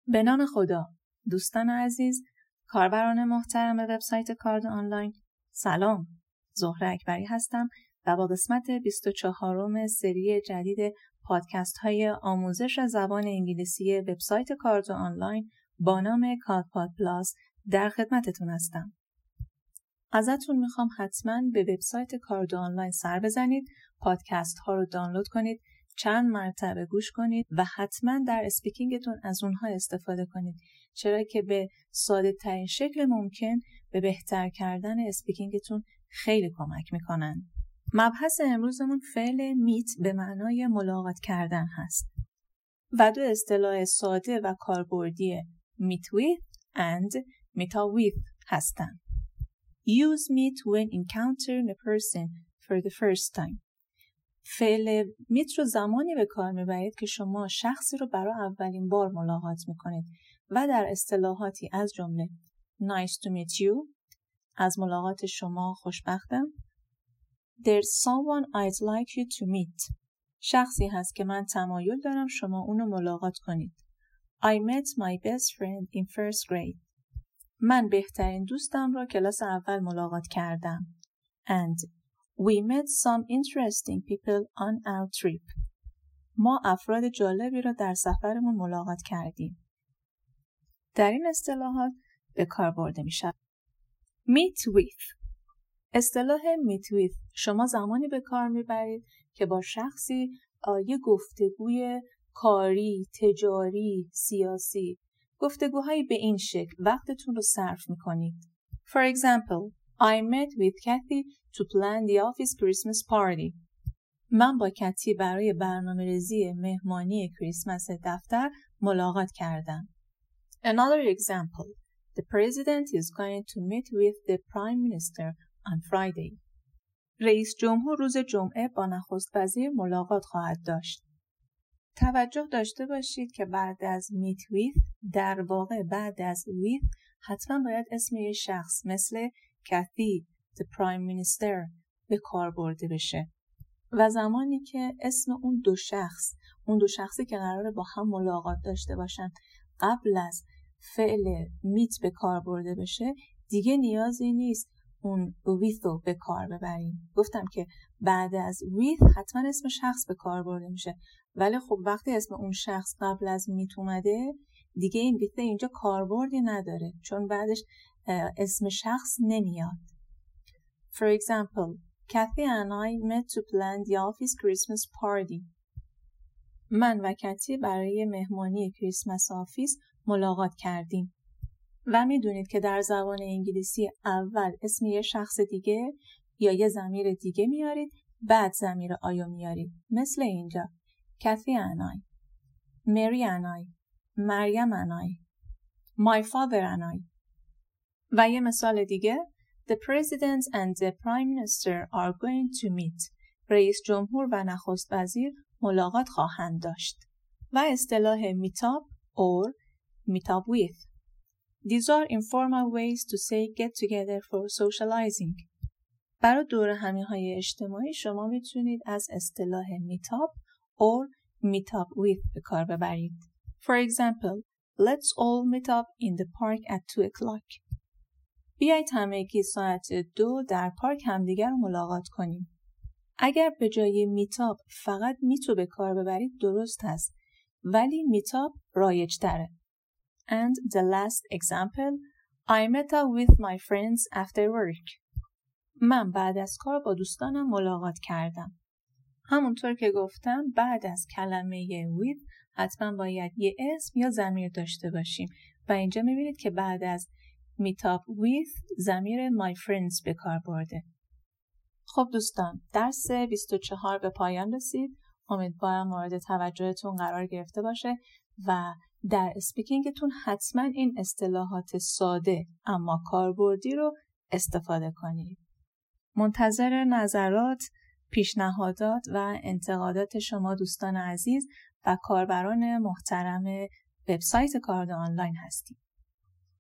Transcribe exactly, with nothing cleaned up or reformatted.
به نام خدا، دوستان عزیز، کاربران محترم وبسایت کارد آنلاین، سلام. زهره اکبری هستم و با قسمت بیست و چهارم سری جدید پادکست های آموزش زبان انگلیسی وبسایت کارد آنلاین با نام کارپاد پلاس در خدمتتون هستم. ازتون میخوام حتما به وبسایت کارد آنلاین سر بزنید، پادکست ها رو دانلود کنید، چند مرتبه گوش کنید و حتما در اسپیکینگتون از اونها استفاده کنید، چرا که به ساده ترین شکل ممکن به بهتر کردن اسپیکینگتون خیلی کمک میکنن. مبحث امروزمون فعل میت به معنای ملاقات کردن هست و دو اصطلاح ساده و کاربردی meet with and meet up with هستن. Use meet when encountering a person for the first time. فعل میت رو زمانی به کار میبرید که شما شخصی رو برای اولین بار ملاقات میکنید و در اصطلاحاتی از جمله nice to meet you، از ملاقات شما خوشبختم. There's someone I'd like you to meet. شخصی هست که من تمایل دارم شما اونو ملاقات کنید. I met my best friend in first grade. من بهترین دوستم را کلاس اول ملاقات کردم. And we met some interesting people on our trip. ما افراد جالبی را در سفرمون ملاقات کردیم. در این اصطلاحات به کار برده می شود. Meet with. اصطلاح meet with شما زمانی به کار می برید که با شخصی یه گفتگوی کاری، تجاری، سیاسی، گفتگوهایی به این شکل وقتتون رو صرف می کنید. For example, I met with Kathy to plan the office Christmas party. من با کتی برای برنامه‌ریزی مهمانی کریسمس دفتر ملاقات کردم. Another example, the president is going to meet with the prime minister on Friday. رئیس جمهور روز جمعه با نخست وزیر ملاقات خواهد داشت. توجه داشته باشید که بعد از meet with، در واقع بعد از with حتما باید اسم یه شخص مثل کتی، the prime minister به کار برده بشه و زمانی که اسم اون دو شخص، اون دو شخصی که قراره با هم ملاقات داشته باشن قبل از فعل meet به کار برده بشه، دیگه نیازی نیست اون with رو به کار ببریم. گفتم که بعد از with حتما اسم شخص به کار برده میشه، ولی خب وقتی اسم اون شخص قبل از meet اومده دیگه این with اینجا کاربردی نداره، چون بعدش اسم شخص نمیاد. For example, Kathy and I met to plan the office Christmas party. من و کتی برای مهمانی کریسمس آفیس ملاقات کردیم. و میدونید که در زبان انگلیسی اول اسم یه شخص دیگه یا یه ضمیر دیگه میارید، بعد ضمیر آیا میارید. مثل اینجا Kathy and I, Mary and I, مریم and I, my father and I. و یه مثال دیگه The president and the prime minister are going to meet. رئیس جمهور و نخست وزیر ملاقات خواهند داشت. و اصطلاح meet up or meet up with. These are informal ways to say get together for socializing. برای دور همیهای اجتماعی شما میتونید از اصطلاح meet up or meet up with به کار ببرید. For example, let's all meet up in the park at two o'clock. بیایید همگی ساعت دو در پارک همدیگر رو ملاقات کنیم. اگر به جای میتاب فقط میتو به کار ببرید درست هست، ولی میتاب رایج تره. And the last example, I met up with my friends after work. من بعد از کار با دوستانم ملاقات کردم. همونطور که گفتم بعد از کلمه with حتما باید یه اسم یا ضمیر داشته باشیم و اینجا میبینید که بعد از meet up with ضمیر my friends به کار برده. خب دوستان، درس بیست و چهار به پایان رسید. امیدوارم مورد توجهتون قرار گرفته باشه و در اسپیکینگتون حتما این اصطلاحات ساده اما کاربردی رو استفاده کنید. منتظر نظرات، پیشنهادات و انتقادات شما دوستان عزیز و کاربران محترم وبسایت کارد آنلاین هستیم.